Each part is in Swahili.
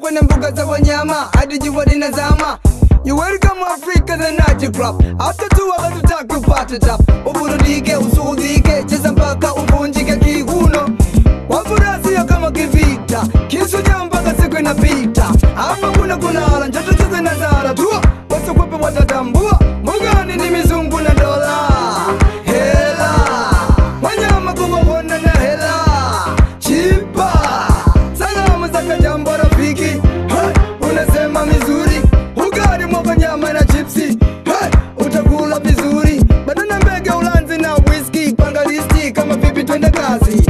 kwenye mbuga za wanyama hadi jua linazama. You welcome Africa the night club. After 2 hours tutaki upate tap. Uburudike, usudike, cheza mpaka uvunjike kiuno. Wafurahia kama kivita, kisuja mpaka siku inapita. Hapa kuna kulala, njoo tucheze na Zara tu. Wasikwepe watatambua, mbugani ni mizungu na dola. Hela, wanyama kuwaona na hela. Chipa, salamu za kajambo rafiki. Hey, unasema mizuri. Ugali mwako nyama na chipsi. Hey, utakula vizuri. Badana mbege ulanzi na whisky. Panga listi kama vipi twende kazi.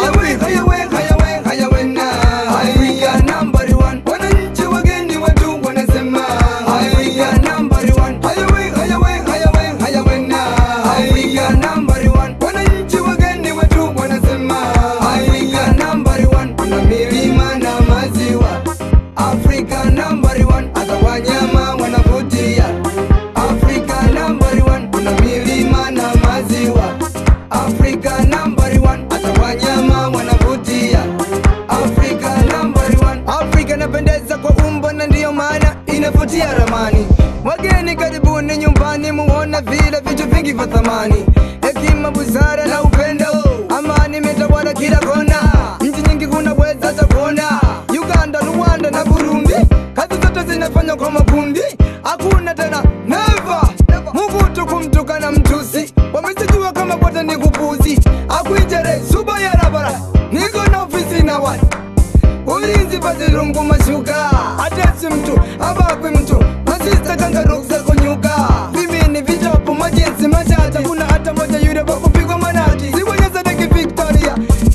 Inavutia ramani. Wageni karibuni nyumbani, muona vile vitu vingi vya thamani. Hekima, busara na upendo, amani imetawala kila kona. Nchi nyingi kunaweza kuona, Uganda, Rwanda na Burundi. Kazi zote zinafanywa kwa makundi, hakuna tena never Muvutu kumtukana mtusi. Wamesijua kama wote ni kupuzi. Akuijere suba ya rabara, niko na ofisi na watu ulinzi bazirungu mashuka. Atesi mtu, abakwe mtu, masista kangaruksa kunyuka. Vimini, vijopo, majinsi, machacha. Kuna hata moja yule wakupigwa manati. Siwanyeza deki Victoria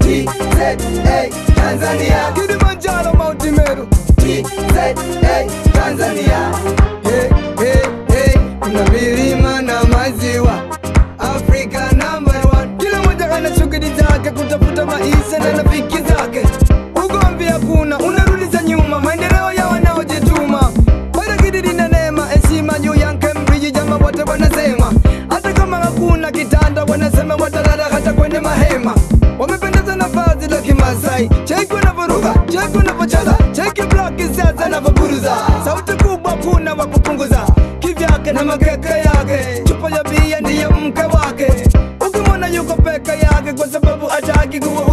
TZA Tanzania, Kilimanjaro, Mount Meru TZA Tanzania. Hey, hey, hey, kuna milima na maziwa. Africa #1. Kila moja ana shughuli zake, kutafuta maisha na rafiki zake. Ugomvi hakuna, unarudiza nyuma maendeleo ya wanaojituma. Bwana kididi na neema, heshima juu ya Cambridge, jama wote wanasema. Hata kama hakuna kitanda, wanasema watalala hata kwenye mahema. Wamependeza na vazi la Kimasai, cheki wanavyoruka, cheki wanavyocheza, cheki black sasa anavyoburuza. Sauti kubwa kuna wa kupunguza, kivyake na mageke yake. Chupa ya bia ndiye mke wake, ukimwona yuko peke yake kwa sababu hataki kuwa